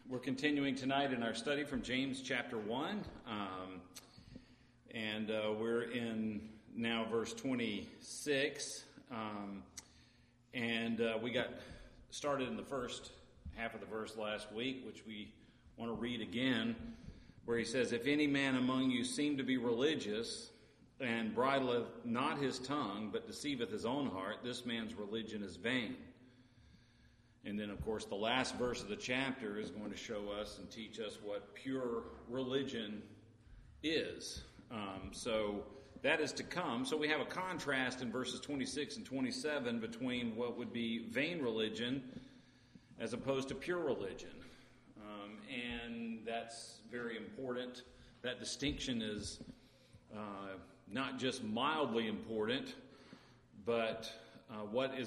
We're continuing tonight in our study from James chapter 1, and we're in now verse 26, and we got started in the first half of the verse last week, which we want to read again, where he says, "If any man among you seem to be religious, and bridleth not his tongue, but deceiveth his own heart, this man's religion is vain." And then, of course, the last verse of the chapter is going to show us and teach us what pure religion is. So that is to come. So we have a contrast in verses 26 and 27 between what would be vain religion as opposed to pure religion. And that's very important. That distinction is not just mildly important, but what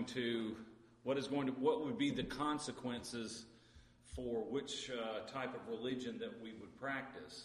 would be the consequences for which type of religion that we would practice?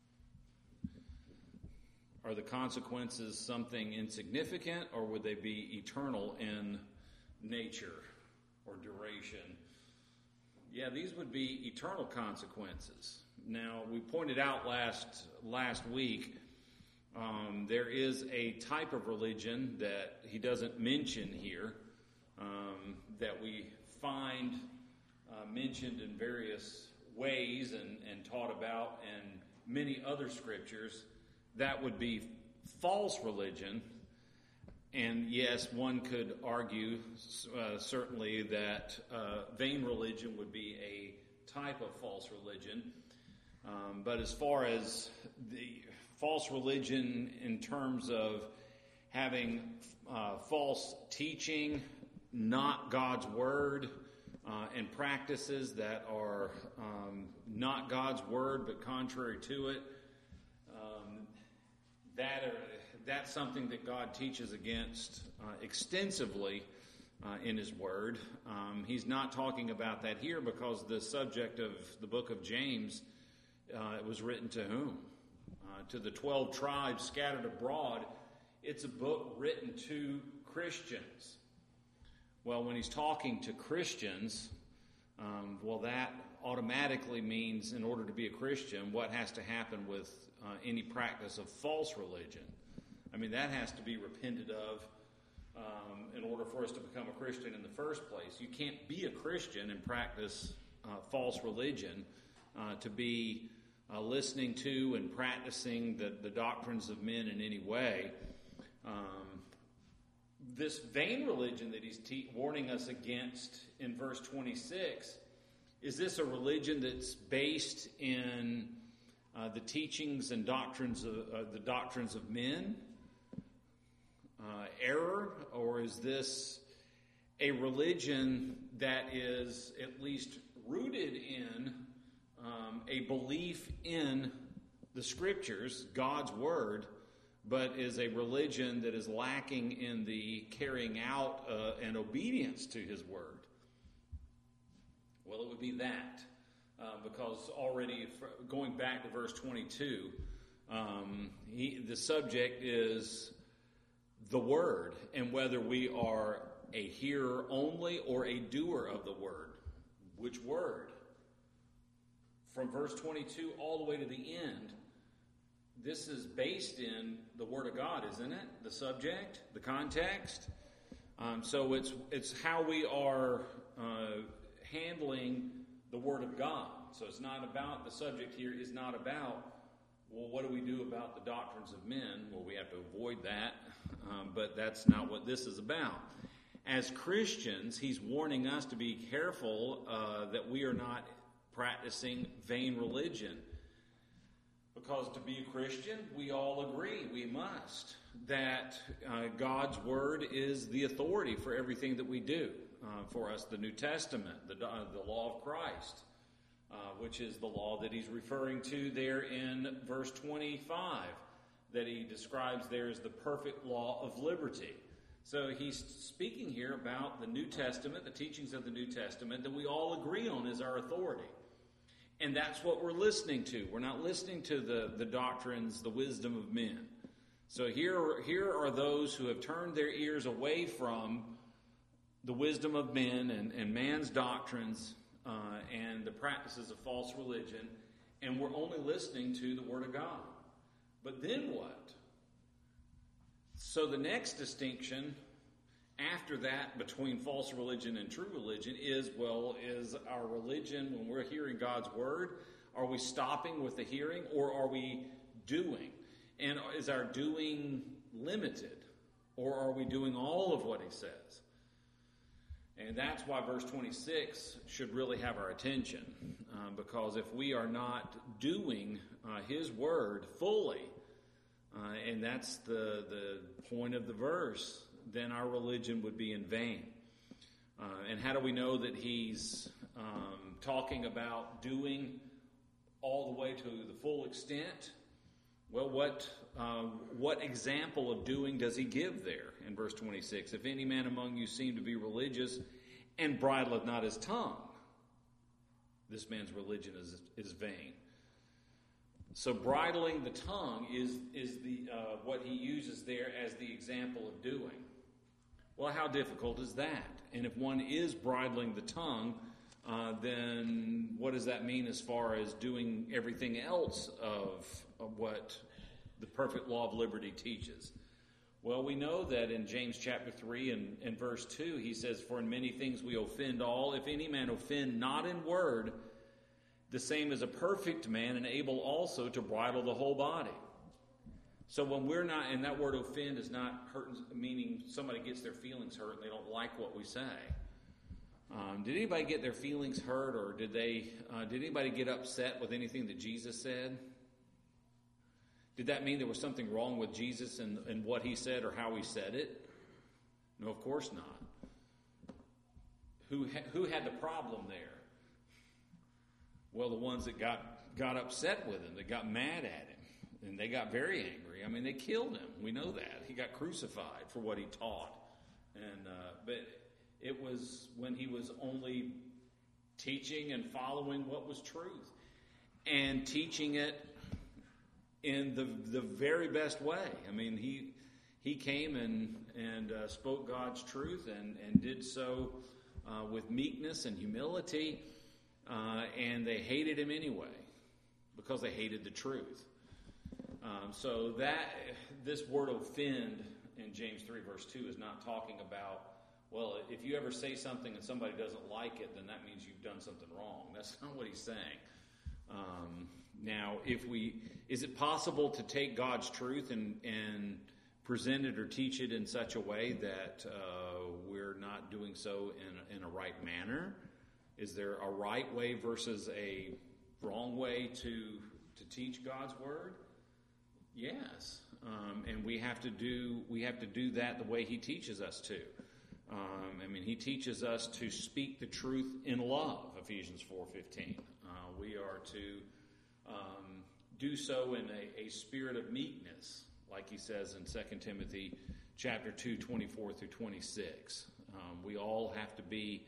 Are the consequences something insignificant, or would they be eternal in nature or duration? Yeah, these would be eternal consequences. Now, we pointed out last week there is a type of religion that he doesn't mention here, that we find mentioned in various ways and taught about in many other scriptures. That would be false religion. And yes, one could argue certainly that vain religion would be a type of false religion. But as far as the false religion in terms of having false teaching, not God's word, and practices that are not God's word but contrary to it, that's something that God teaches against extensively in His Word. He's not talking about that here because the subject of the book of James was written to whom? To the 12 tribes scattered abroad. It's a book written to Christians. Well, when he's talking to Christians, that automatically means in order to be a Christian, what has to happen with any practice of false religion? I mean, that has to be repented of in order for us to become a Christian in the first place. You can't be a Christian and practice false religion to be listening to and practicing the doctrines of men in any way. This vain religion that he's warning us against in verse 26, is this a religion that's based in the teachings and doctrines of men, error, or is this a religion that is at least rooted in a belief in the Scriptures, God's Word, but is a religion that is lacking in the carrying out and obedience to His Word? Well, it would be that. Because already, going back to verse 22, the subject is the Word, and whether we are a hearer only or a doer of the Word. Which Word? From verse 22 all the way to the end, this is based in the Word of God, isn't it? The subject, the context. So it's how we are handling the Word of God. So it's not about, the subject here is not about, well, what do we do about the doctrines of men? Well, we have to avoid that, but that's not what this is about. As Christians, he's warning us to be careful that we are not practicing vain religion. Because to be a Christian, we all agree, we must, that God's Word is the authority for everything that we do. For us, the New Testament, the law of Christ, which is the law that he's referring to there in verse 25, that he describes there as the perfect law of liberty. So he's speaking here about the New Testament, the teachings of the New Testament that we all agree on as our authority. And that's what we're listening to. We're not listening to the doctrines, the wisdom of men. So here are those who have turned their ears away from the wisdom of men and man's doctrines and the practices of false religion, and we're only listening to the Word of God. But then what? So the next distinction after that between false religion and true religion is, well, is our religion, when we're hearing God's Word, are we stopping with the hearing, or are we doing? And is our doing limited, or are we doing all of what he says? And that's why verse 26 should really have our attention, because if we are not doing his word fully, and that's the point of the verse, then our religion would be in vain. And how do we know that he's talking about doing all the way to the full extent? Well, what example of doing does he give there in verse 26? If any man among you seem to be religious and bridleth not his tongue, this man's religion is vain. So bridling the tongue is the what he uses there as the example of doing. Well, how difficult is that? And if one is bridling the tongue, then what does that mean as far as doing everything else of what the perfect law of liberty teaches? Well, we know that in James chapter 3 and verse 2, he says, "For in many things we offend all. If any man offend not in word, the same is a perfect man, and able also to bridle the whole body." So when we're not, and that word offend is not hurting, meaning somebody gets their feelings hurt and they don't like what we say. Did anybody get their feelings hurt, or did anybody get upset with anything that Jesus said? Did that mean there was something wrong with Jesus and what he said or how he said it? No, of course not. Who had the problem there? Well, the ones that got upset with him, that got mad at him, and they got very angry. I mean, they killed him. We know that. He got crucified for what he taught. But it was when he was only teaching and following what was truth, and teaching it in the very best way. I mean, he came and spoke God's truth and did so with meekness and humility, and they hated him anyway because they hated the truth. So that this word offend in James 3 verse 2 is not talking about, well, if you ever say something and somebody doesn't like it, then that means you've done something wrong. That's not what he's saying. Now, is it possible to take God's truth and present it or teach it in such a way that we're not doing so in a right manner? Is there a right way versus a wrong way to teach God's word? Yes, and we have to do that the way he teaches us to. He teaches us to speak the truth in love, Ephesians 4:15. We are to do so in a spirit of meekness, like he says in 2 Timothy chapter 2, 24 through 26. We all have to be,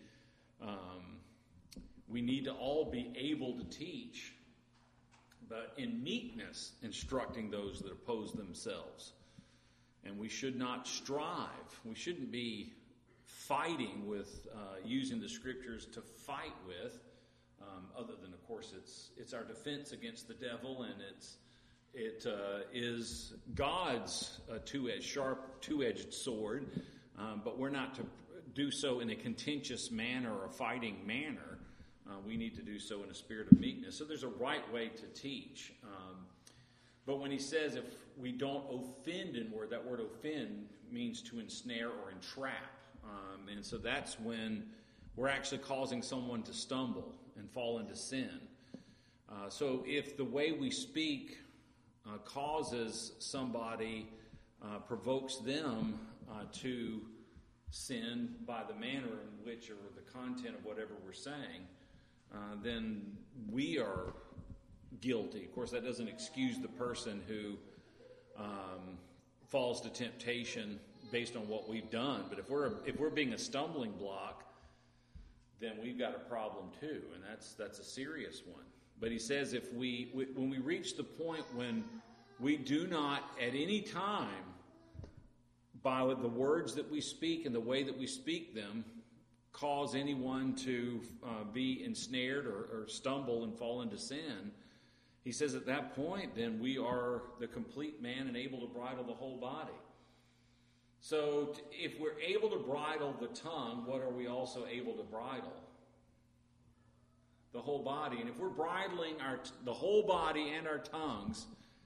we need to all be able to teach, but in meekness instructing those that oppose themselves. And we should not strive. We shouldn't be fighting with, using the scriptures to fight with, other than, of course, it's our defense against the devil, and it is God's sharp two-edged sword, but we're not to do so in a contentious manner or a fighting manner. We need to do so in a spirit of meekness. So there's a right way to teach. But when he says if we don't offend in word, that word offend means to ensnare or entrap. And so that's when we're actually causing someone to stumble and fall into sin. So if the way we speak causes somebody, provokes them to sin by the manner in which or the content of whatever we're saying, then we are guilty. Of course, that doesn't excuse the person who falls to temptation based on what we've done. But if we're being a stumbling block, then we've got a problem too, and that's a serious one. But he says when we reach the point when we do not at any time, by the words that we speak and the way that we speak them, cause anyone to be ensnared or stumble and fall into sin, he says at that point, then we are the complete man and able to bridle the whole body. So if we're able to bridle the tongue, what are we also able to bridle? The whole body. And if we're bridling the whole body and our tongues,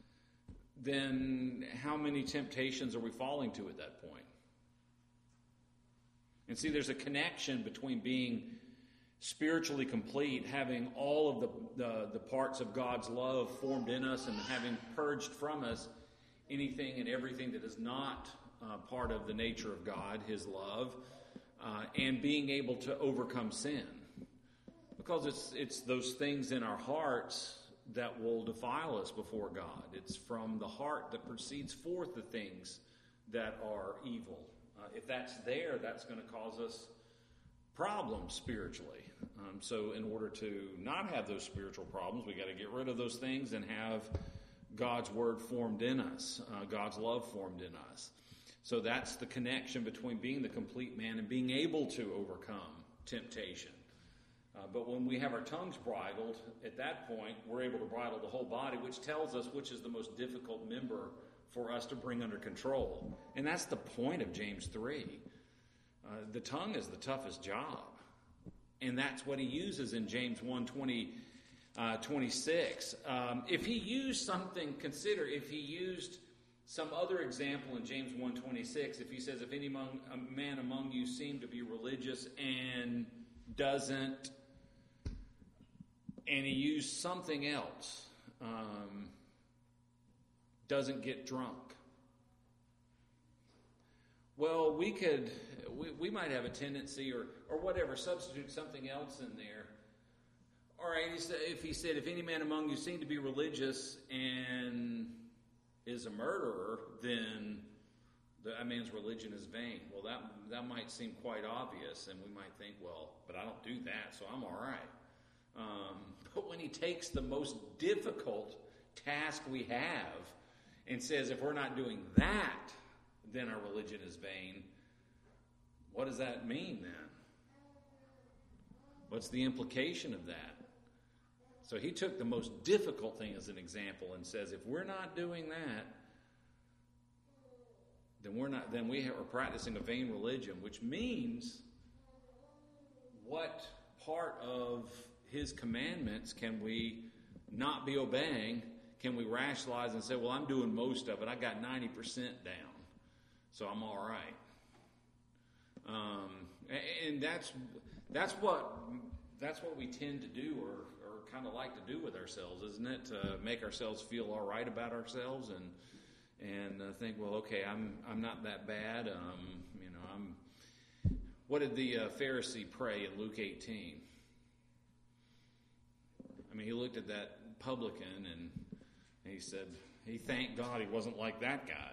then how many temptations are we falling to at that point? And see, there's a connection between being spiritually complete, having all of the parts of God's love formed in us and having purged from us anything and everything that is not part of the nature of God, His love, and being able to overcome sin. Because it's those things in our hearts that will defile us before God. It's from the heart that proceeds forth the things that are evil. If that's there, that's going to cause us problems spiritually. So in order to not have those spiritual problems, we got to get rid of those things and have God's word formed in us, God's love formed in us. So that's the connection between being the complete man and being able to overcome temptation. But when we have our tongues bridled, at that point, we're able to bridle the whole body, which tells us which is the most difficult member for us to bring under control. And that's the point of James 3. The tongue is the toughest job. And that's what he uses in James 1:26. If he used something, consider if he used some other example in James 1:26, if he says, if any man among you seem to be religious and doesn't, and he used something else, doesn't get drunk. Well, we might have a tendency or whatever, substitute something else in there. All right, if he said, if any man among you seem to be religious and is a murderer, then that man's religion is vain. Well, that might seem quite obvious, and we might think, well, but I don't do that, so I'm all right. But when he takes the most difficult task we have and says, if we're not doing that, then our religion is vain, what does that mean then? What's the implication of that? So he took the most difficult thing as an example and says, if we're not doing that, then we are practicing a vain religion, which means what part of his commandments can we not be obeying? Can we rationalize and say, well, I'm doing most of it. I got 90% down, so I'm all right. And that's what we tend to do, or kind of like to do with ourselves, isn't it? To make ourselves feel all right about ourselves and think, well, okay, I'm not that bad. What did the Pharisee pray in Luke 18? I mean, he looked at that publican and he said he thanked God he wasn't like that guy.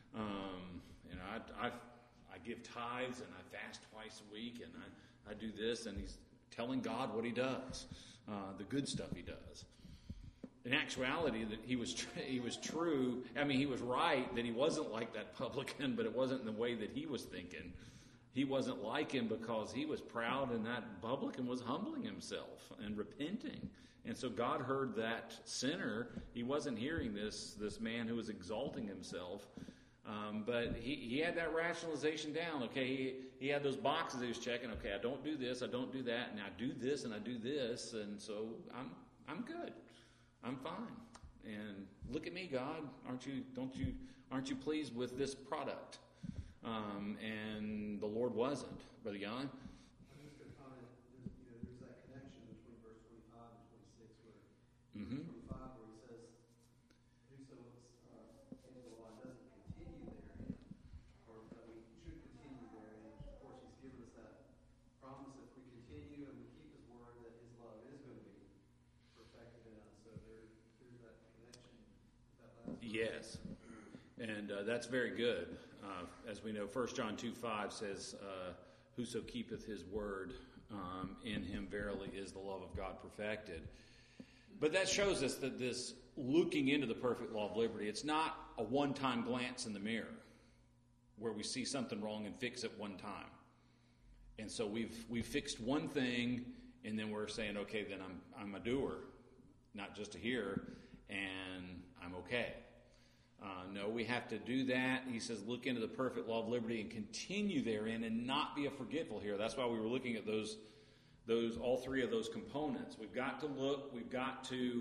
I give tithes and I fast twice a week and I do this, and he's telling God what he does, the good stuff he does. In actuality, that he was true. I mean, he was right that he wasn't like that publican, but it wasn't in the way that he was thinking. He wasn't like him because he was proud, and that publican was humbling himself and repenting. And so God heard that sinner. He wasn't hearing this man who was exalting himself. But he had that rationalization down. Okay, he had those boxes he was checking. Okay, I don't do this, I don't do that, and I do this and I do this, and so I'm good. I'm fine. And look at me, God. Aren't you pleased with this product? And the Lord wasn't. Brother Jan? I'm just going to comment. There's that connection between verse 25 and 26 where 25 where he says, whoso in the law doesn't continue therein, or that we should continue therein. Of course, he's given us that promise if we continue and we keep his word that his love is going to be perfected in us. So there's that connection with that last verse. Yes. And that's very good. As we know, 1 John 2:5 says, whoso keepeth his word, in him verily is the love of God perfected. But that shows us that this looking into the perfect law of liberty, it's not a one-time glance in the mirror where we see something wrong and fix it one time. And so we've fixed one thing, and then we're saying, okay, then I'm a doer, not just a hearer, and I'm okay. No, we have to do that. He says, look into the perfect law of liberty and continue therein and not be a forgetful hearer. That's why we were looking at those all three of those components. We've got to look, we've got to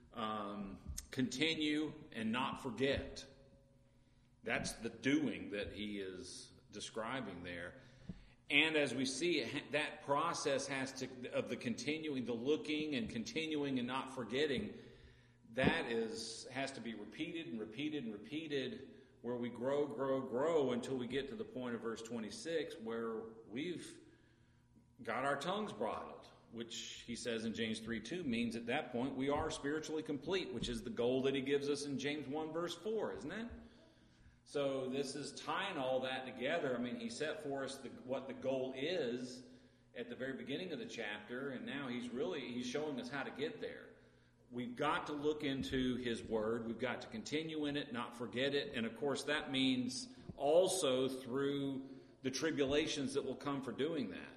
continue and not forget. That's the doing that he is describing there. And as we see, that process of the continuing, the looking and continuing and not forgetting, that has to be repeated and repeated and repeated, where we grow until we get to the point of verse 26 where we've got our tongues bridled, which he says in James 3:2 means at that point we are spiritually complete, which is the goal that he gives us in James 1 verse 4, isn't it? So this is tying all that together. I mean, he set for us what the goal is at the very beginning of the chapter, and now he's showing us how to get there. We've got to look into his word. We've got to continue in it, not forget it. And of course, that means also through the tribulations that will come for doing that.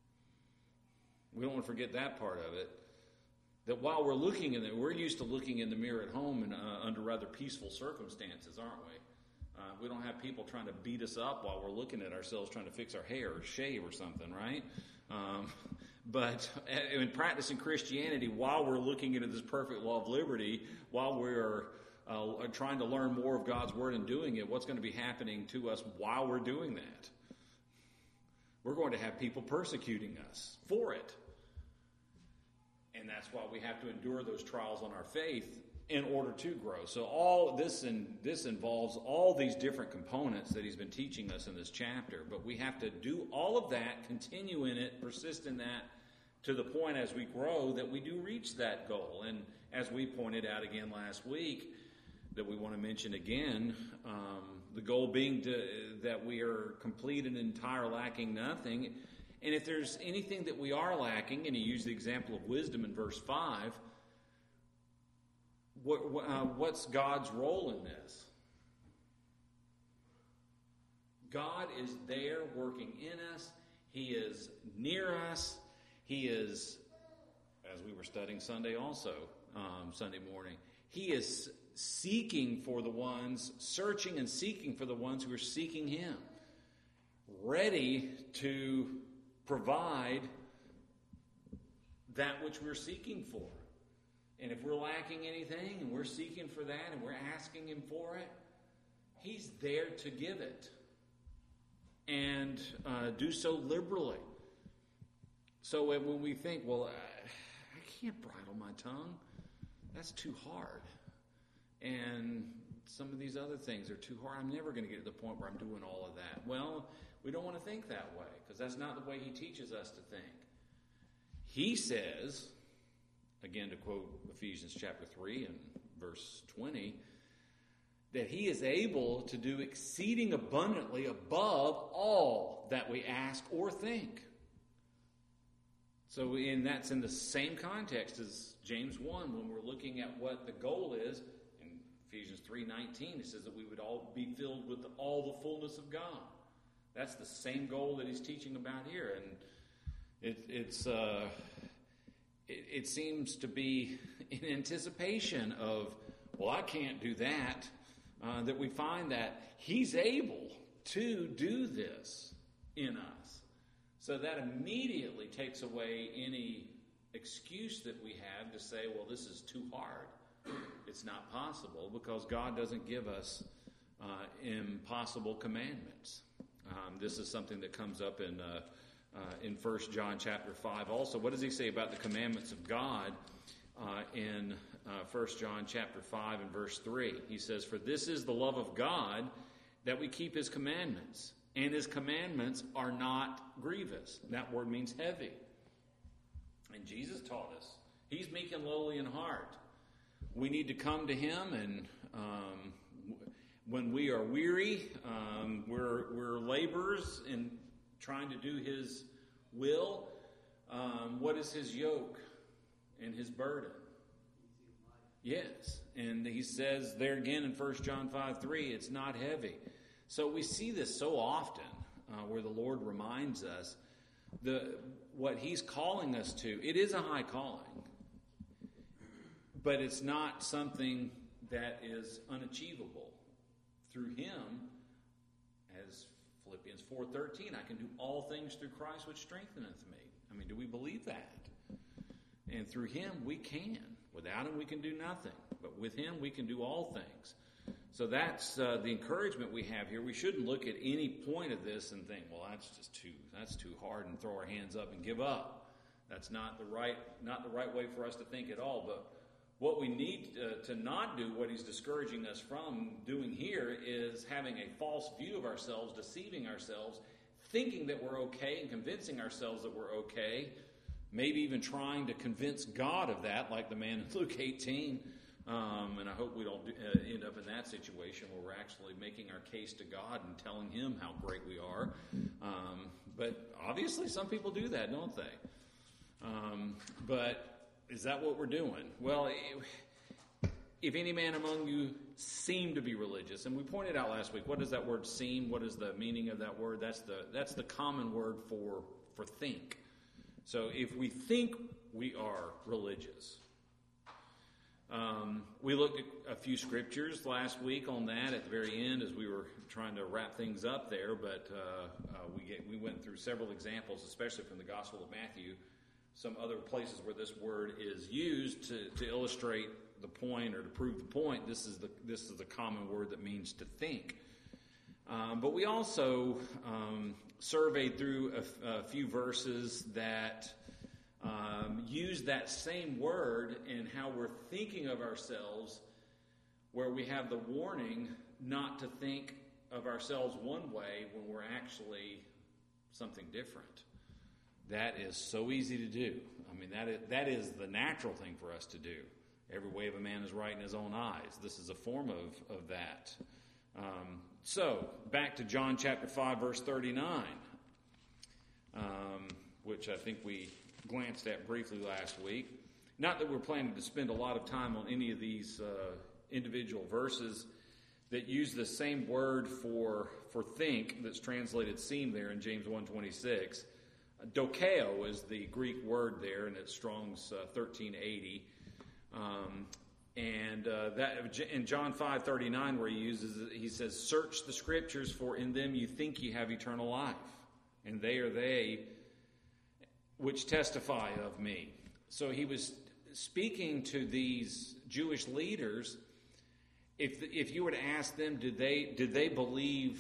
We don't want to forget that part of it. That while we're looking in it, we're used to looking in the mirror at home and under rather peaceful circumstances, aren't we? We don't have people trying to beat us up while we're looking at ourselves, trying to fix our hair or shave or something, right? But in practicing Christianity, while we're looking into this perfect law of liberty, while we're trying to learn more of God's word and doing it, what's going to be happening to us while we're doing that? We're going to have people persecuting us for it. And that's why we have to endure those trials on our faith in order to grow. So all this involves all these different components that he's been teaching us in this chapter. But we have to do all of that, continue in it, persist in that, to the point as we grow that we do reach that goal. And as we pointed out again last week, that we want to mention again, the goal being that we are complete and entire, lacking nothing. And if there's anything that we are lacking, and he used the example of wisdom in verse 5, what's God's role in this? God is there working in us. He is near us. He is, as we were studying Sunday also, Sunday morning, he is seeking for the ones, searching and seeking for the ones who are seeking him, ready to provide that which we're seeking for. And if we're lacking anything and we're seeking for that and we're asking him for it, he's there to give it and do so liberally. So when we think, well, I can't bridle my tongue, that's too hard. And some of these other things are too hard. I'm never going to get to the point where I'm doing all of that. Well, we don't want to think that way, because that's not the way he teaches us to think. He says, again to quote Ephesians chapter 3 and verse 20, that he is able to do exceeding abundantly above all that we ask or think. So that's in the same context as James 1 when we're looking at what the goal is. In Ephesians 3:19, it says that we would all be filled with all the fullness of God. That's the same goal that he's teaching about here. And it seems to be in anticipation of, well, I can't do that, that we find that he's able to do this in us. So that immediately takes away any excuse that we have to say, well, this is too hard. It's not possible, because God doesn't give us impossible commandments. This is something that comes up in 1 John chapter 5 also. What does he say about the commandments of God in 1 John chapter 5 and verse 3? He says, "For this is the love of God, that we keep his commandments, and his commandments are not grievous." That word means heavy. And Jesus taught us, he's meek and lowly in heart. We need to come to him, and when we are weary, we're laborers in trying to do his will. What is his yoke and his burden? Yes. And he says there again in 1 John 5:3, it's not heavy. So we see this so often where the Lord reminds us what he's calling us to, it is a high calling, but it's not something that is unachievable. Through him, as Philippians 4:13, I can do all things through Christ which strengtheneth me. I mean, do we believe that? And through him we can. Without him we can do nothing. But with him we can do all things. So that's the encouragement we have here. We shouldn't look at any point of this and think, well, that's too hard, and throw our hands up and give up. That's not the right way for us to think at all. But what we need to not do, what he's discouraging us from doing here, is having a false view of ourselves, deceiving ourselves, thinking that we're okay and convincing ourselves that we're okay, maybe even trying to convince God of that, like the man in Luke 18. And I hope we don't end up in that situation where we're actually making our case to God and telling him how great we are. But obviously some people do that, don't they? But is that what we're doing? Well, if any man among you seem to be religious, and we pointed out last week, what does that word seem? What is the meaning of that word? That's the common word for think. So if we think we are religious, we looked at a few scriptures last week on that at the very end as we were trying to wrap things up there, but we went through several examples, especially from the Gospel of Matthew, some other places where this word is used to illustrate the point or to prove the point. This is the common word that means to think. But we also surveyed through a few verses that use that same word in how we're thinking of ourselves, where we have the warning not to think of ourselves one way when we're actually something different. That is so easy to do. I mean, that is the natural thing for us to do. Every way of a man is right in his own eyes. This is a form of that. So, back to John chapter 5, verse 39, which I think we glanced at briefly last week. Not that we're planning to spend a lot of time on any of these individual verses that use the same word for think that's translated seem there in James 1:26. Dokeo is the Greek word there, and it's Strong's 1380. That in John 5:39, where he says, "Search the Scriptures, for in them you think you have eternal life, and they are they which testify of me." So he was speaking to these Jewish leaders. If you were to ask them, did they believe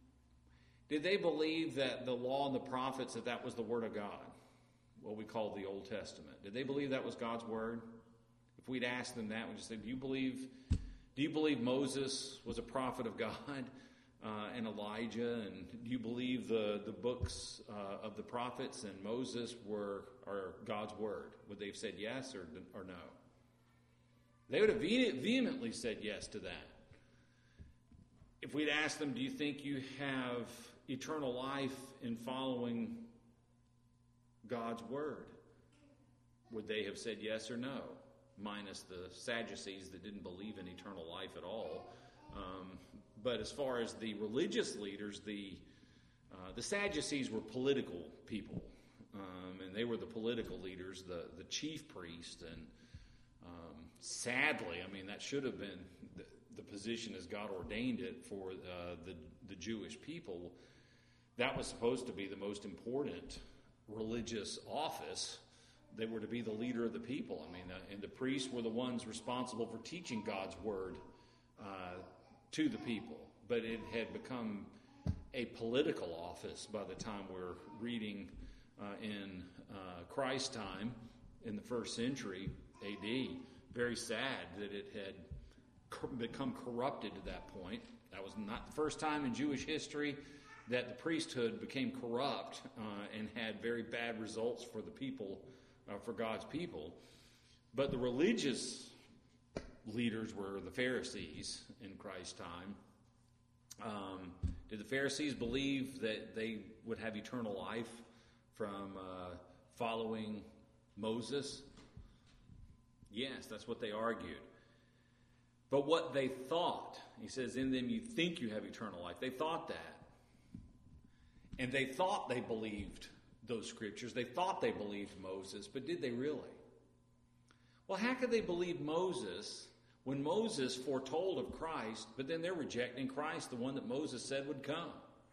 that the law and the prophets, that was the word of God, what we call the Old Testament? Did they believe that was God's word? If we'd ask them that, we'd just say, do you believe Moses was a prophet of God and Elijah? And do you believe the books of the prophets and Moses are God's word? Would they have said yes or no? They would have vehemently said yes to that. If we'd asked them, do you think you have eternal life in following God's word? Would they have said yes or no? Minus the Sadducees that didn't believe in eternal life at all. But as far as the religious leaders, the Sadducees were political people. And they were the political leaders, the chief priest. And sadly, I mean, that should have been the position as God ordained it for the Jewish people. That was supposed to be the most important religious office. They were to be the leader of the people. I mean, and the priests were the ones responsible for teaching God's word to the people. But it had become a political office by the time we're reading in Christ's time, in the 1st century A.D. Very sad that it had become corrupted to that point. That was not the first time in Jewish history that the priesthood became corrupt and had very bad results for the people, for God's people. But the religious leaders were the Pharisees in Christ's time. Did the Pharisees believe that they would have eternal life from following Moses? Yes, that's what they argued. But what they thought, he says, in them you think you have eternal life. They thought that. And they thought they believed those scriptures. They thought they believed Moses, but did they really? Well, how could they believe Moses when Moses foretold of Christ, but then they're rejecting Christ, the one that Moses said would come?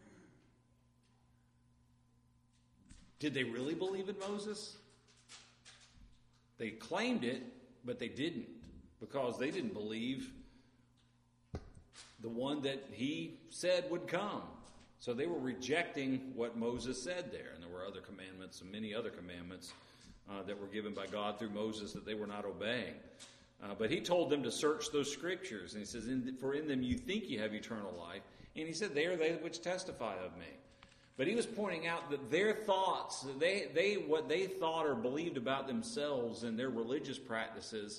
Did they really believe in Moses? They claimed it, but they didn't, because they didn't believe the one that he said would come. So they were rejecting what Moses said there. And there were other commandments and many other commandments that were given by God through Moses that they were not obeying. But he told them to search those scriptures. And he says, for in them you think you have eternal life. And he said, they are they which testify of me. But he was pointing out that their thoughts, what they thought or believed about themselves and their religious practices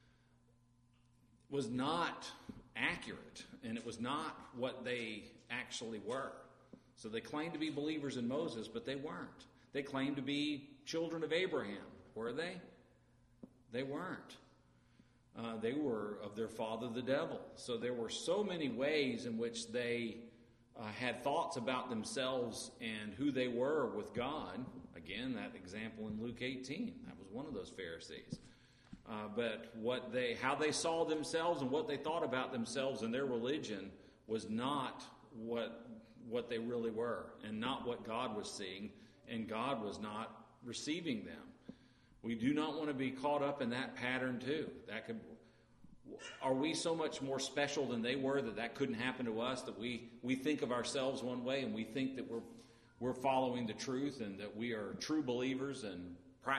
was not accurate. And it was not what they actually were. So they claimed to be believers in Moses, but they weren't. They claimed to be children of Abraham. Were they? They weren't. They were of their father, the devil. So there were so many ways in which they had thoughts about themselves and who they were with God. Again, that example in Luke 18. That was one of those Pharisees. But how they saw themselves and what they thought about themselves and their religion was not what they really were, and not what God was seeing, and God was not receiving them. We do not want to be caught up in that pattern too. Are we so much more special than they were that couldn't happen to us, that we think of ourselves one way and we think that we're following the truth and that we are true believers and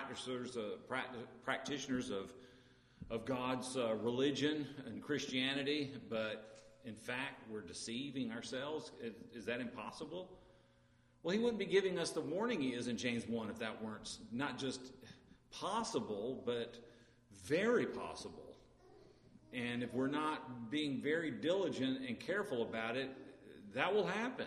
practitioners of God's religion and Christianity, but in fact we're deceiving ourselves? Is that impossible? Well, he wouldn't be giving us the warning he is in James 1 if that weren't not just possible, but very possible. And if we're not being very diligent and careful about it, that will happen.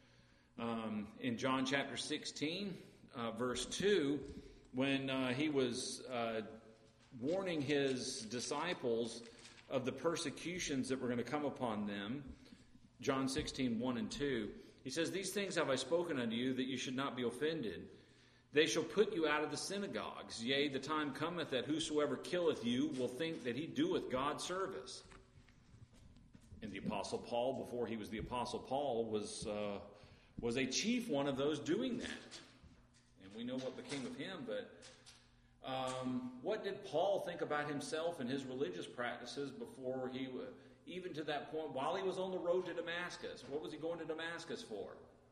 In John chapter 16, verse 2, when he was warning his disciples of the persecutions that were going to come upon them, John 16, 1 and 2, he says, "These things have I spoken unto you, that you should not be offended. They shall put you out of the synagogues. Yea, the time cometh that whosoever killeth you will think that he doeth God service." And the Apostle Paul, before he was the Apostle Paul, was a chief one of those doing that. And we know what became of him, but what did Paul think about himself and his religious practices before even to that point, while he was on the road to Damascus? What was he going to Damascus for?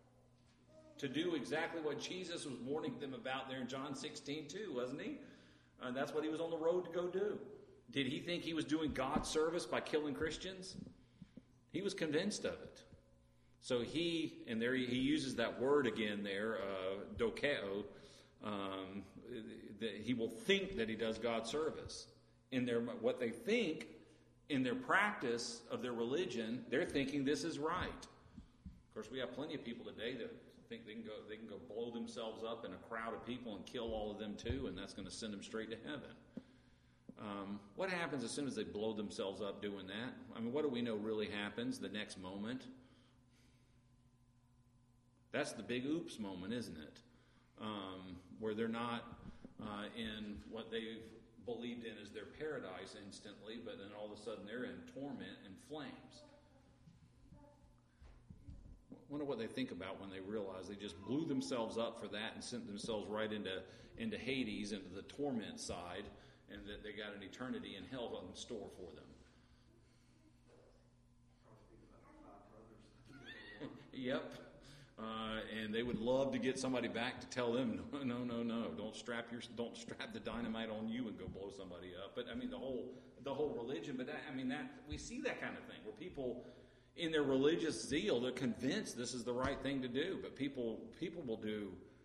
To do exactly what Jesus was warning them about there in John 16 too, wasn't he? And that's what he was on the road to go do. Did he think he was doing God's service by killing Christians? He was convinced of it. So he uses that word again there, dokeo, that he will think that he does God's service. What they think in their practice of their religion, they're thinking this is right. Of course, we have plenty of people today that think they can go blow themselves up in a crowd of people and kill all of them too, and that's going to send them straight to heaven. What happens as soon as they blow themselves up doing that? I mean, what do we know really happens the next moment? That's the big oops moment, isn't it? Where they're not in what they've believed in as their paradise instantly, but then all of a sudden they're in torment and flames. I wonder what they think about when they realize they just blew themselves up for that and sent themselves right into Hades, into the torment side, and that they got an eternity in hell in store for them. Yep. And they would love to get somebody back to tell them, no, don't strap the dynamite on you and go blow somebody up. But I mean, the whole religion. But we see that kind of thing where people, in their religious zeal, they're convinced this is the right thing to do. But people will do.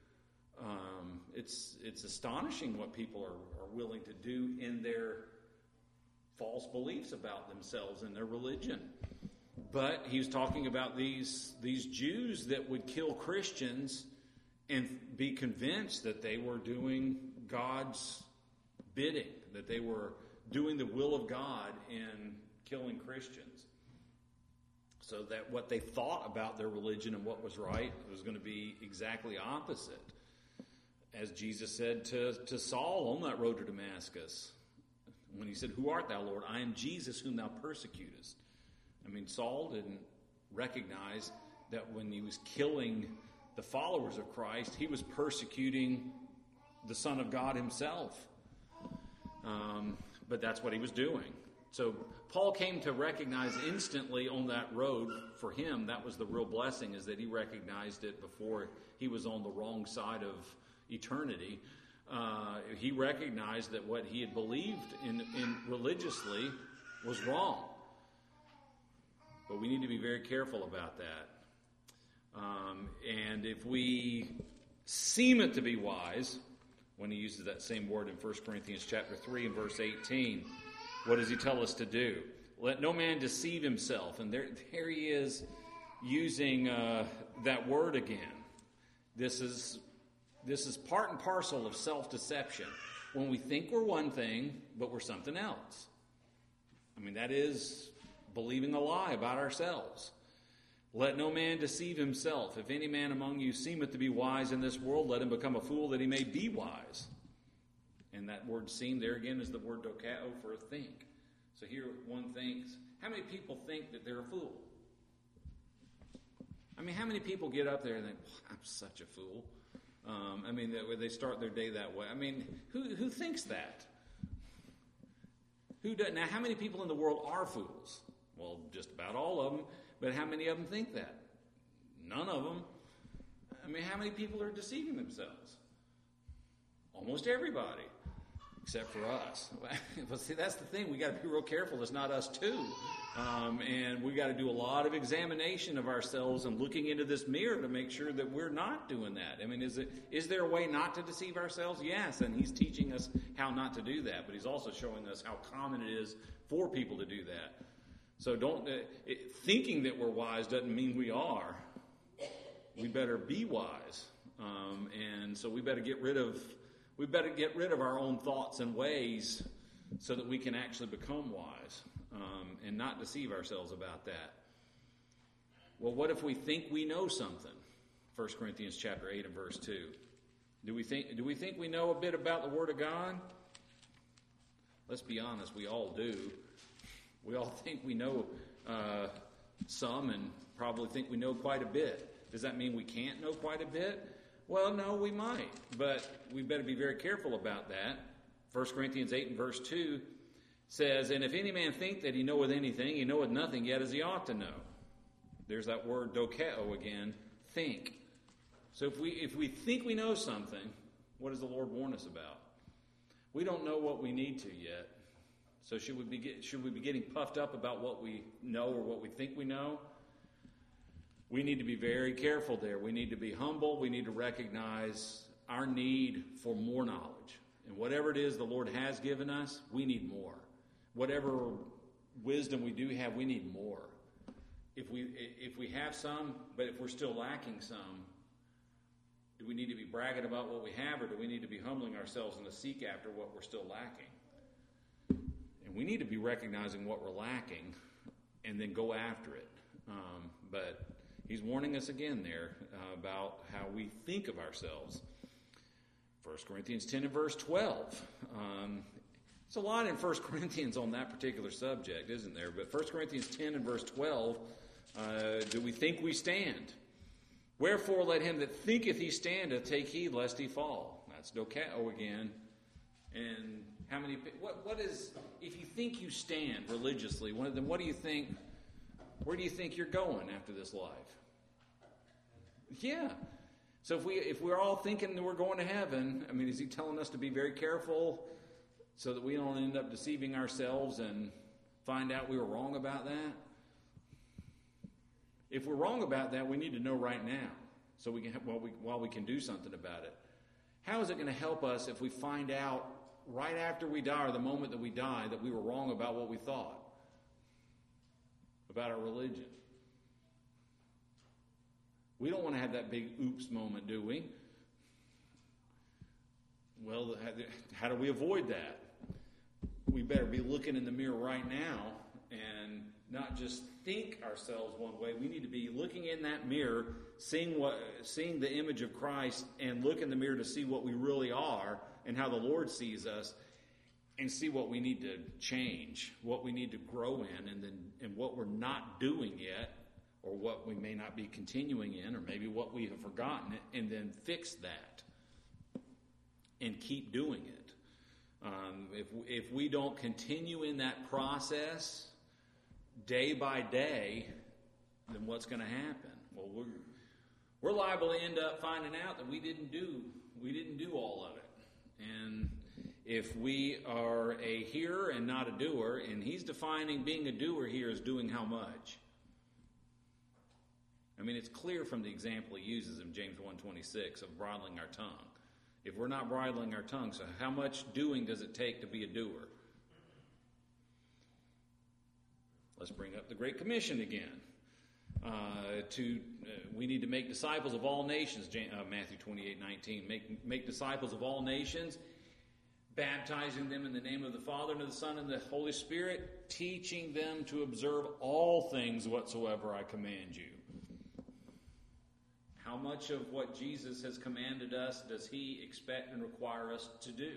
It's astonishing what people are willing to do in their false beliefs about themselves and their religion. But he was talking about these Jews that would kill Christians and be convinced that they were doing God's bidding, that they were doing the will of God in killing Christians. So that what they thought about their religion and what was right was going to be exactly opposite. As Jesus said to Saul on that road to Damascus, when he said, "Who art thou, Lord?" "I am Jesus whom thou persecutest." I mean, Saul didn't recognize that when he was killing the followers of Christ, he was persecuting the Son of God himself. But that's what he was doing. So Paul came to recognize instantly on that road, for him, that was the real blessing, is that he recognized it before he was on the wrong side of eternity. He recognized that what he had believed in religiously was wrong. But we need to be very careful about that. And if we seem it to be wise, when he uses that same word in 1 Corinthians chapter 3 and verse 18, what does he tell us to do? Let no man deceive himself. And there he is using that word again. This is part and parcel of self-deception. When we think we're one thing, but we're something else. I mean, that is believing a lie about ourselves. Let no man deceive himself. If any man among you seemeth to be wise in this world, let him become a fool that he may be wise. And that word "seem" there again is the word dokeo for think. So here one thinks, how many people think that they're a fool? I mean, how many people get up there and think, "I'm such a fool"? I mean, they start their day that way. I mean, who thinks that? Who does? Now, how many people in the world are fools? Well, just about all of them. But how many of them think that? None of them. I mean, how many people are deceiving themselves? Almost everybody, except for us. But see, that's the thing. We got to be real careful. It's not us too. And we got to do a lot of examination of ourselves and looking into this mirror to make sure that we're not doing that. I mean, is there a way not to deceive ourselves? Yes, and he's teaching us how not to do that. But he's also showing us how common it is for people to do that. So thinking that we're wise doesn't mean we are. We better be wise. And so we better get rid of our own thoughts and ways so that we can actually become wise and not deceive ourselves about that. Well, what if we think we know something? 1 Corinthians chapter 8 and verse 2. Do we think we know a bit about the Word of God? Let's be honest, we all do. We all think we know some and probably think we know quite a bit. Does that mean we can't know quite a bit? Well, no, we might, but we better be very careful about that. 1 Corinthians 8 and verse 2 says, "And if any man think that he knoweth anything, he knoweth nothing yet as he ought to know." There's that word dokeo again, think. So if we think we know something, what does the Lord warn us about? We don't know what we need to yet. So should we be getting puffed up about what we know or what we think we know? We need to be very careful there. We need to be humble. We need to recognize our need for more knowledge. And whatever it is the Lord has given us, we need more. Whatever wisdom we do have, we need more. If we have some, but if we're still lacking some, do we need to be bragging about what we have, or do we need to be humbling ourselves and to seek after what we're still lacking? We need to be recognizing what we're lacking and then go after it. But he's warning us again there about how we think of ourselves. 1 Corinthians 10 and verse 12. It's a lot in 1 Corinthians on that particular subject, isn't there? But 1 Corinthians 10 and verse 12, do we think we stand? "Wherefore let him that thinketh he standeth take heed lest he fall." That's dokeo again. And how many? What is? If you think you stand religiously, then what do you think? Where do you think you're going after this life? Yeah. So if we're all thinking that we're going to heaven, I mean, is he telling us to be very careful so that we don't end up deceiving ourselves and find out we were wrong about that? If we're wrong about that, we need to know right now, so we can while we can do something about it. How is it going to help us if we find out right after we die, or the moment that we die, that we were wrong about what we thought about our religion? We don't want to have that big oops moment, do we? Well, how do we avoid that? We better be looking in the mirror right now and not just think ourselves one way. We need to be looking in that mirror, seeing the image of Christ, and look in the mirror to see what we really are and how the Lord sees us, and see what we need to change, what we need to grow in, and what we're not doing yet, or what we may not be continuing in, or maybe what we have forgotten, and then fix that and keep doing it. If we don't continue in that process day by day, then what's going to happen? Well, we're liable to end up finding out that we didn't do all of it. And if we are a hearer and not a doer, and he's defining being a doer here as doing how much? I mean, it's clear from the example he uses in James 1:26 of bridling our tongue. If we're not bridling our tongue, so how much doing does it take to be a doer? Let's bring up the Great Commission again. We need to make disciples of all nations, Matthew 28:19. Make disciples of all nations, baptizing them in the name of the Father and of the Son and the Holy Spirit, teaching them to observe all things whatsoever I command you. How much of what Jesus has commanded us does he expect and require us to do?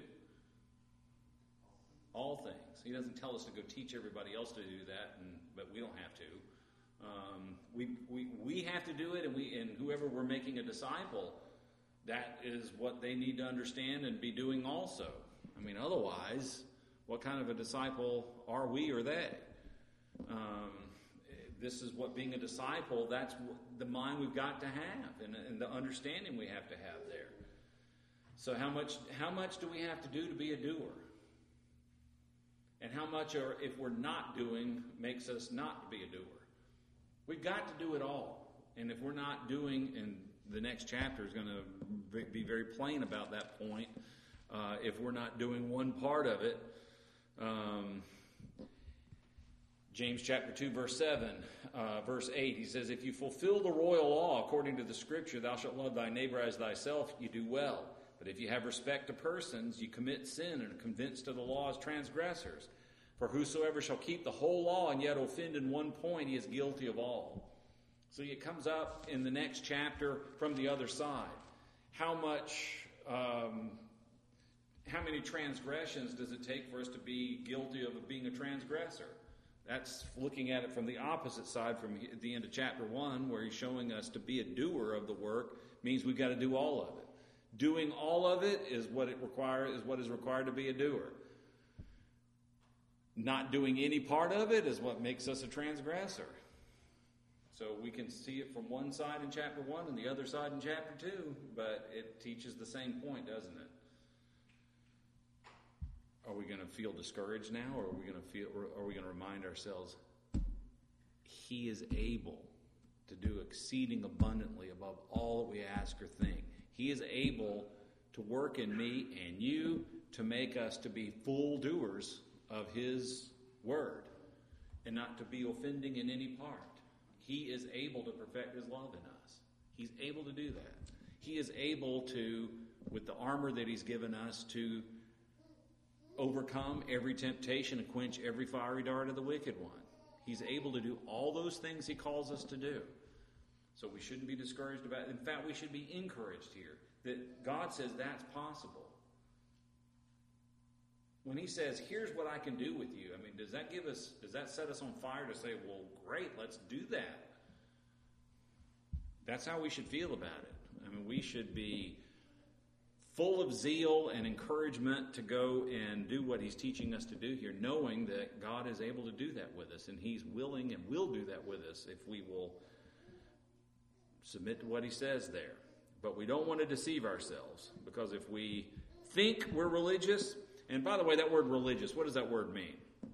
All things. He doesn't tell us to go teach everybody else to do that, but we don't have to. We have to do it, and whoever we're making a disciple, that is what they need to understand and be doing also. I mean, otherwise, what kind of a disciple are we or they? This is what being a disciple, that's the mind we've got to have, and the understanding we have to have there. So how much do we have to do to be a doer? And how much, if we're not doing, makes us not to be a doer? We've got to do it all. And if we're not doing, and the next chapter is going to be very plain about that point, if we're not doing one part of it, James chapter 2, verse 7, verse 8, he says, if you fulfill the royal law according to the Scripture, thou shalt love thy neighbor as thyself, you do well. But if you have respect to persons, you commit sin and are convinced of the law as transgressors. For whosoever shall keep the whole law and yet offend in one point, he is guilty of all. So it comes up in the next chapter from the other side. How many transgressions does it take for us to be guilty of being a transgressor? That's looking at it from the opposite side, from the end of chapter 1, where he's showing us to be a doer of the work means we've got to do all of it. Doing all of it is what is required to be a doer. Not doing any part of it is what makes us a transgressor. So we can see it from one side in chapter 1 and the other side in chapter 2, but it teaches the same point, doesn't it? Are we going to feel discouraged now, or are we going to remind ourselves he is able to do exceeding abundantly above all that we ask or think? He is able to work in me and you to make us to be full doers of his word and not to be offending in any part. He is able to perfect his love in us. He's able to do that. He is able to, with the armor that he's given us, to overcome every temptation and quench every fiery dart of the wicked one. He's able to do all those things he calls us to do. So we shouldn't be discouraged about it. In fact, we should be encouraged here that God says that's possible. When he says, here's what I can do with you, I mean, does that set us on fire to say, well, great, let's do that? That's how we should feel about it. I mean, we should be full of zeal and encouragement to go and do what he's teaching us to do here, knowing that God is able to do that with us, and he's willing and will do that with us if we will submit to what he says there. But we don't want to deceive ourselves, because if we think we're religious, and by the way, that word religious, what does that word mean?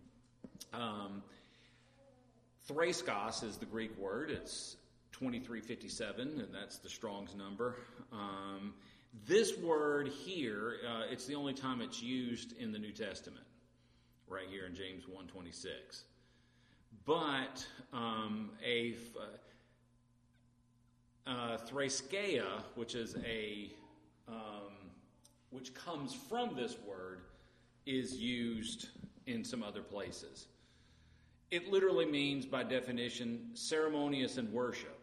Thraskos is the Greek word. It's 2357, and that's the Strong's number. This word here, it's the only time it's used in the New Testament, right here in James 1:26. But Thraskea, which is which comes from this word, is used in some other places. It literally means, by definition, ceremonious in worship.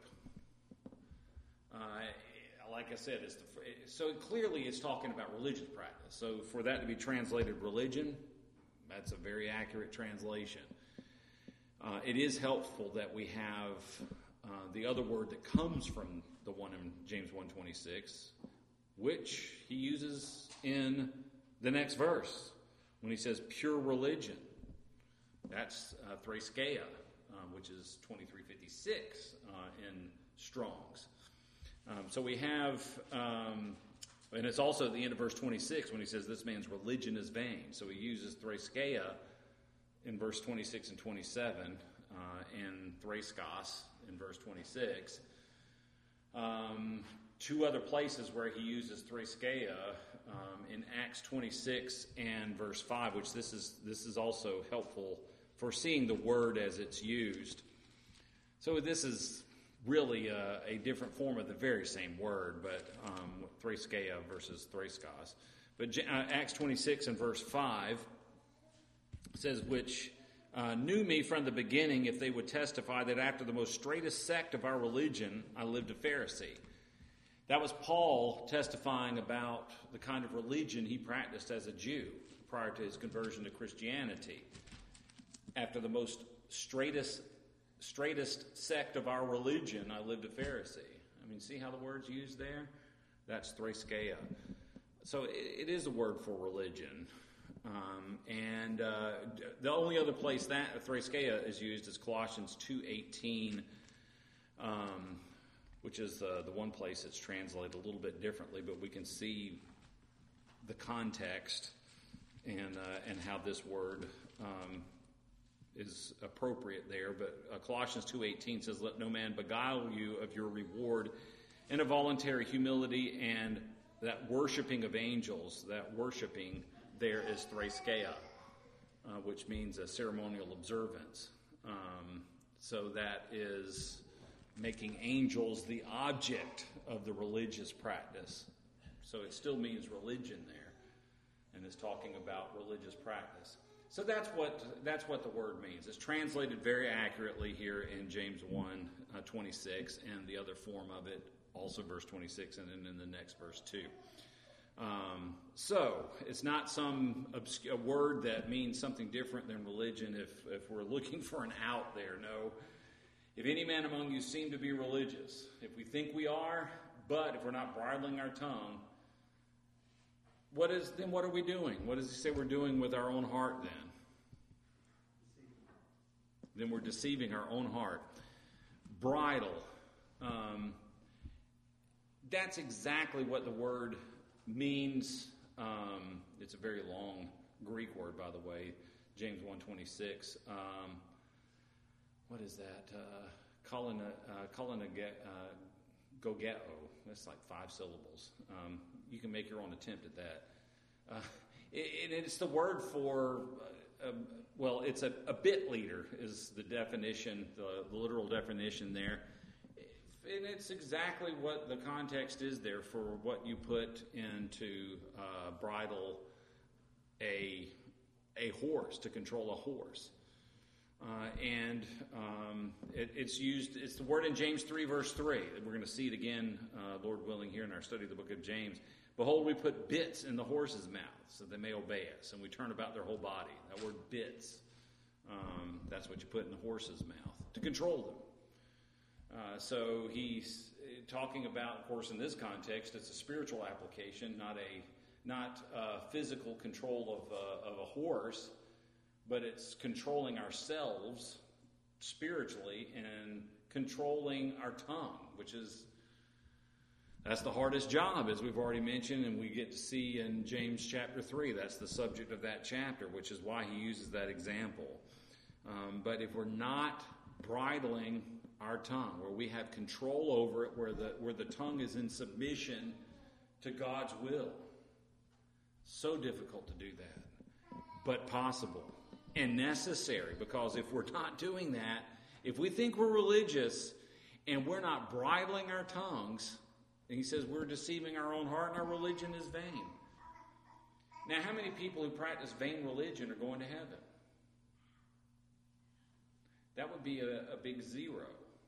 Like I said, so clearly it's talking about religious practice. So for that to be translated religion, that's a very accurate translation. It is helpful that we have the other word that comes from the one in James 1:26, which he uses in the next verse when he says pure religion. That's threskeia, which is 2356 in Strong's. So we have, and it's also at the end of verse 26 when he says this man's religion is vain. So he uses threskeia in verse 26 and 27, and thraskos in verse 26. Two other places where he uses threskeia in Acts 26 and verse 5, which this is also helpful for seeing the word as it's used. So this is really a different form of the very same word, but threskeia versus thraskos. But Acts 26 and verse 5 says, which knew me from the beginning, if they would testify that after the most straightest sect of our religion, I lived a Pharisee. That was Paul testifying about the kind of religion he practiced as a Jew prior to his conversion to Christianity. After the most straightest sect of our religion, I lived a Pharisee. I mean, see how the word's used there? That's threskeia. So it is a word for religion. And the only other place that threskeia is used is Colossians 2:18, which is the one place it's translated a little bit differently, but we can see the context and how this word is appropriate there. But Colossians 2:18 says, let no man beguile you of your reward in a voluntary humility, and that worshiping of angels, that worshiping there is threskeia, which means a ceremonial observance. So that is making angels the object of the religious practice. So it still means religion there, and is talking about religious practice. So that's what the word means. It's translated very accurately here in James 1:26, and the other form of it, also verse 26, and then in the next verse 2. So it's not some obscure word that means something different than religion if we're looking for an out there. No. If any man among you seem to be religious, if we think we are, but if we're not bridling our tongue, what are we doing? What does he say we're doing with our own heart then? Then we're deceiving our own heart. Bridle. That's exactly what the word means. It's a very long Greek word, by the way. James 1:26. What is that? Gogeo. That's like 5 syllables. You can make your own attempt at that. It's the word for, it's a bit leader is the definition, the literal definition there. And it's exactly what the context is there for what you put into bridle a horse, to control a horse. It's used, it's the word in James 3, verse 3. We're going to see it again, Lord willing, here in our study of the book of James. Behold, we put bits in the horse's mouth so they may obey us, and we turn about their whole body. That word bits, that's what you put in the horse's mouth, to control them. So he's talking about, of course, in this context, it's a spiritual application, not physical control of a horse, but it's controlling ourselves spiritually and controlling our tongue, that's the hardest job, as we've already mentioned, and we get to see in James chapter 3. That's the subject of that chapter, which is why he uses that example. But if we're not bridling our tongue, where we have control over it, where the tongue is in submission to God's will, so difficult to do that, but possible and necessary, because if we're not doing that, if we think we're religious and we're not bridling our tongues, and he says we're deceiving our own heart and our religion is vain. Now, how many people who practice vain religion are going to heaven? That would be a big zero.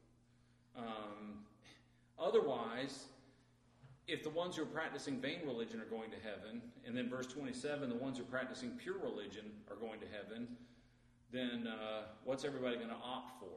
Otherwise, if the ones who are practicing vain religion are going to heaven, and then verse 27, the ones who are practicing pure religion are going to heaven, then what's everybody going to opt for?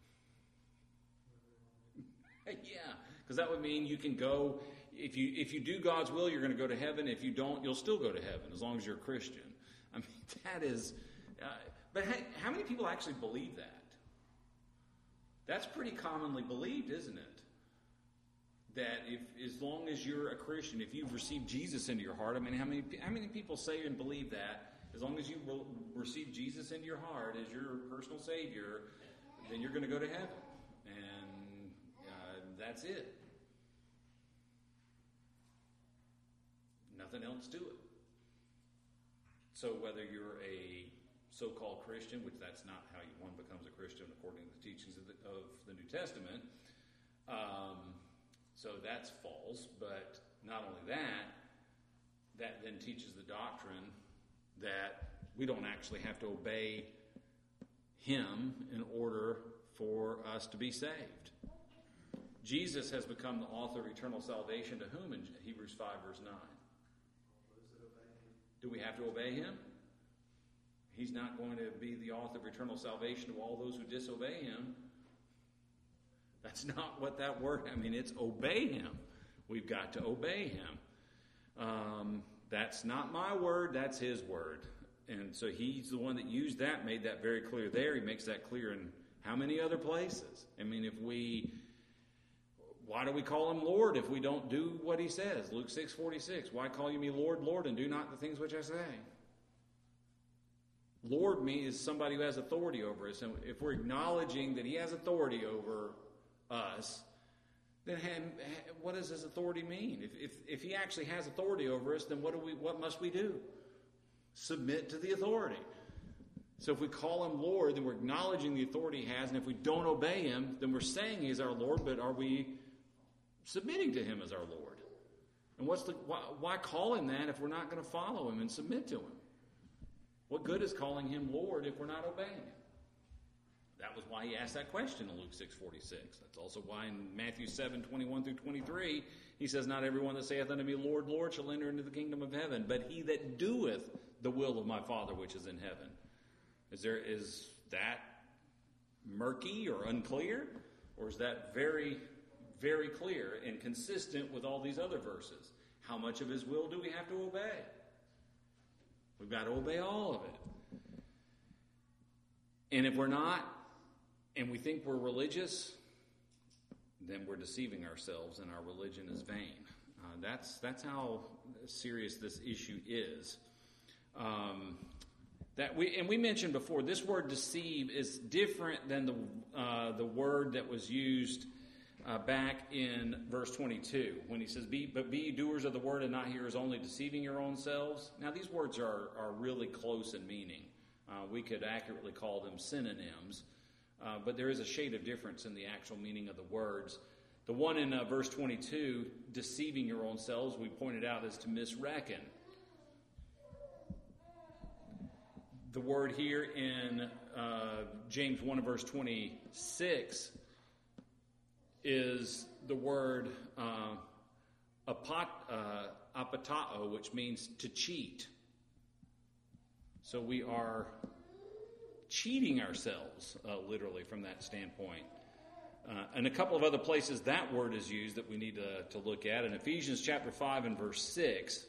Yeah, because that would mean you can go, if you do God's will, you're going to go to heaven. If you don't, you'll still go to heaven, as long as you're a Christian. I mean, that is... but how many people actually believe that? That's pretty commonly believed, isn't it? That as long as you're a Christian, if you've received Jesus into your heart, I mean, how many people say and believe that? As long as you receive Jesus into your heart as your personal Savior, then you're going to go to heaven. And that's it. Nothing else to it. So whether you're a so-called Christian, which that's not how one becomes a Christian according to the teachings of the New Testament, so that's false. But not only that, that then teaches the doctrine that we don't actually have to obey Him in order for us to be saved. Jesus has become the author of eternal salvation to whom in Hebrews 5 verse 9? Do we have to obey Him? He's not going to be the author of eternal salvation to all those who disobey Him. That's not what that word, I mean, it's obey Him. We've got to obey Him. That's not my word, that's His word. And so He's the one that used that, made that very clear there. He makes that clear in how many other places? I mean, why do we call Him Lord if we don't do what He says? Luke 6:46, why call you me Lord, Lord, and do not the things which I say? Lord means somebody who has authority over us. And if we're acknowledging that He has authority over us, then what does His authority mean? If He actually has authority over us, then what must we do? Submit to the authority. So if we call Him Lord, then we're acknowledging the authority He has, and if we don't obey Him, then we're saying He's our Lord, but are we submitting to Him as our Lord? And why call Him that if we're not going to follow Him and submit to Him? What good is calling Him Lord if we're not obeying Him? That was why He asked that question in Luke 6:46. That's also why in Matthew 7:21 through 23, He says, not everyone that saith unto me, Lord, Lord, shall enter into the kingdom of heaven, but he that doeth the will of my Father which is in heaven. Is that murky or unclear? Or is that very, very clear and consistent with all these other verses? How much of His will do we have to obey? We've got to obey all of it. And if we're not, and we think we're religious, then we're deceiving ourselves and our religion is vain. That's how serious this issue is. We mentioned before, this word deceive is different than the word that was used back in verse 22 when He says, But be ye doers of the word and not hearers only, deceiving your own selves. Now these words are really close in meaning. We could accurately call them synonyms, but there is a shade of difference in the actual meaning of the words. The one in verse 22, deceiving your own selves, we pointed out is to misreckon. The word here in James 1 verse 26 is the word apatao, which means to cheat. So we are cheating ourselves, literally, from that standpoint. And a couple of other places that word is used that we need to look at. In Ephesians chapter 5 and verse 6,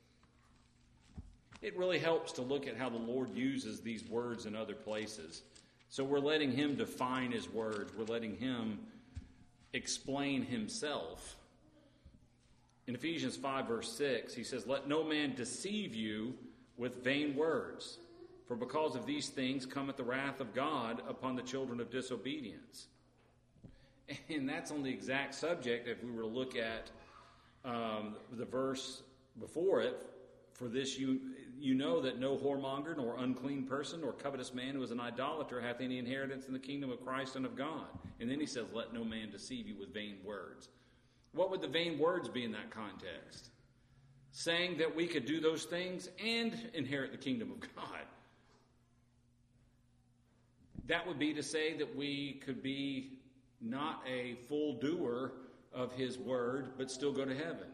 it really helps to look at how the Lord uses these words in other places. So we're letting Him define His words. We're letting Him explain Himself. In Ephesians 5 verse 6, He says, Let no man deceive you with vain words, for because of these things cometh the wrath of God upon the children of disobedience. And that's on the exact subject if we were to look at the verse before it. For this you know that no whoremonger, nor unclean person, nor covetous man who is an idolater hath any inheritance in the kingdom of Christ and of God. And then He says, Let no man deceive you with vain words. What would the vain words be in that context? Saying that we could do those things and inherit the kingdom of God. that would be to say that we could be not a full doer of his word, but still go to heaven.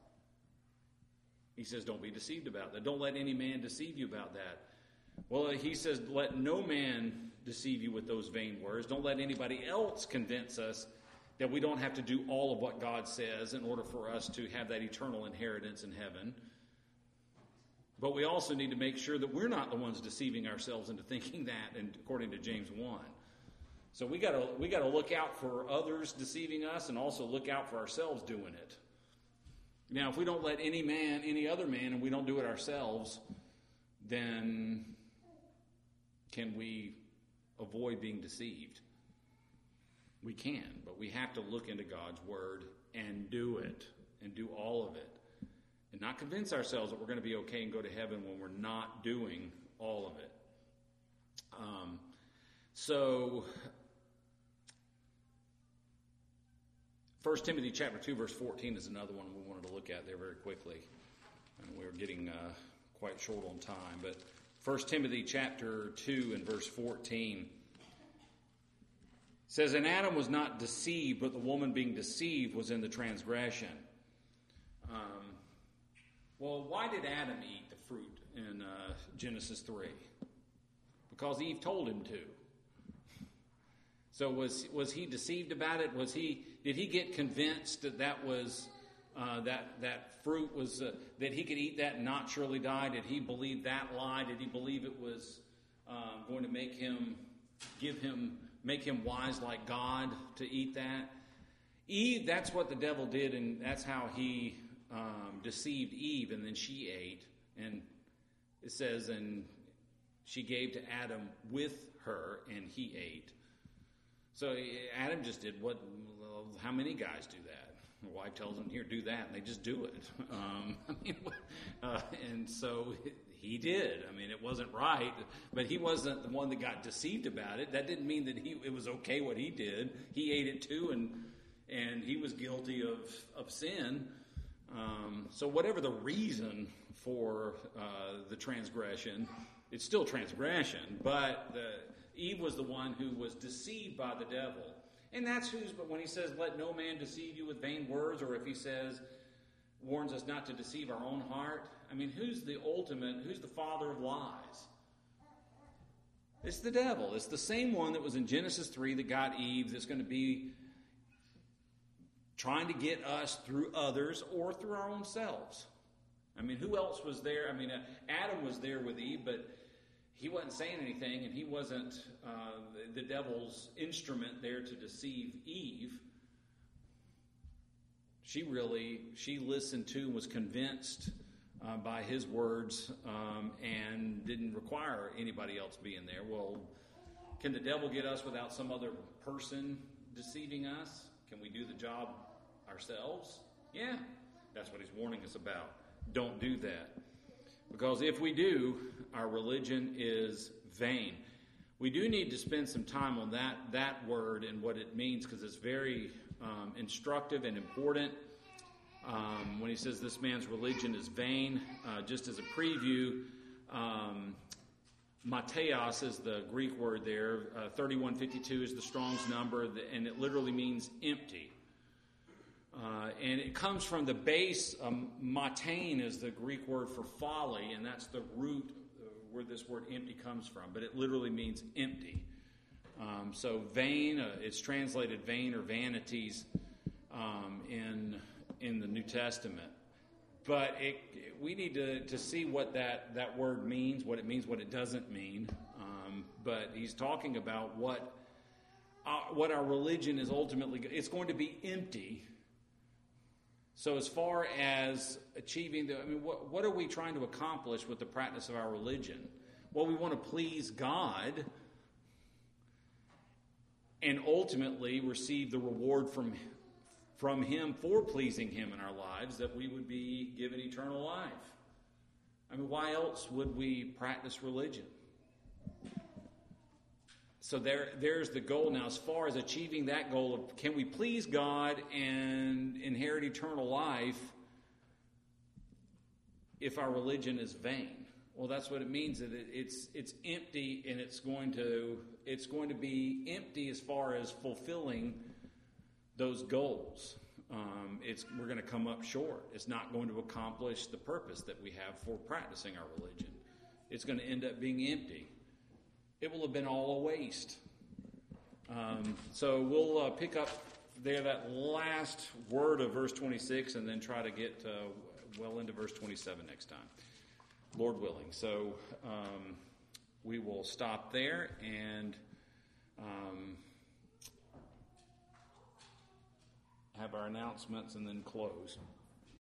He says, don't be deceived about that. Don't let any man deceive you about that. Well, he says, let no man deceive you with those vain words. Don't let anybody else convince us that we don't have to do all of what God says in order for us to have that eternal inheritance in heaven. But we also need to make sure that we're not the ones deceiving ourselves into thinking that, and according to James 1. So we got to look out for others deceiving us and also look out for ourselves doing it. Now, if we don't let any other man, and we don't do it ourselves, then can we avoid being deceived? We can, but we have to look into God's word and do it, and do all of it. And not convince ourselves that we're going to be okay and go to heaven when we're not doing all of it. So 1 Timothy chapter 2, verse 14 is another one we wanted to look at there very quickly. And we're getting quite short on time. But 1 Timothy chapter 2 and verse 14 says, and Adam was not deceived, but the woman being deceived was in the transgression. Well, why did Adam eat the fruit in Genesis 3? Because Eve told him to. So was he deceived about it? Did he get convinced that that was that fruit was that he could eat that and not surely die? Did he believe that lie? Did he believe it was going to make him wise like God to eat that? Eve, that's what the devil did, and that's how he deceived Eve, and then she ate. And it says, and she gave to Adam with her, and he ate. So Adam just did how many guys do that? The wife tells them, here, do that, and they just do it. And so he did. I mean, it wasn't right, but he wasn't the one that got deceived about it. That didn't mean that it was okay what he did. He ate it too, and he was guilty of sin. So whatever the reason for the transgression, it's still transgression, but Eve was the one who was deceived by the devil. And that's but when he says, let no man deceive you with vain words, or if he says, warns us not to deceive our own heart, I mean, who's the father of lies? It's the devil. It's the same one that was in Genesis 3 that got Eve, that's going to be trying to get us through others or through our own selves. I mean, who else was there? I mean, Adam was there with Eve, but he wasn't saying anything, and he wasn't the devil's instrument there to deceive Eve. She listened to and was convinced by his words and didn't require anybody else being there. Well, can the devil get us without some other person deceiving us? Can we do the job ourselves? Yeah, that's what he's warning us about. Don't do that. Because if we do, our religion is vain. We do need to spend some time on that word and what it means, because it's very instructive and important. When he says this man's religion is vain, just as a preview, Mateos is the Greek word there. 3152 is the Strong's number, and it literally means empty. And it comes from the base. Matain is the Greek word for folly, and that's the root where this word empty comes from. But it literally means empty. So vain, it's translated vain or vanities in the New Testament. But we need to see what that word means, what it means, what it doesn't mean. But he's talking about what our religion is ultimately. It's going to be empty. So as far as achieving what are we trying to accomplish with the practice of our religion? Well, we want to please God and ultimately receive the reward from Him for pleasing Him in our lives, that we would be given eternal life. I mean, why else would we practice religion? So there's the goal now. As far as achieving that goal of can we please God and inherit eternal life if our religion is vain Well, that's what it means. That it's empty, and it's going to be empty as far as fulfilling those goals. We're going to come up short. It's not going to accomplish the purpose that we have for practicing our religion. It's going to end up being empty. It will have been all a waste. So we'll pick up there that last word of verse 26 and then try to get well into verse 27 next time, Lord willing. So we will stop there and have our announcements and then close.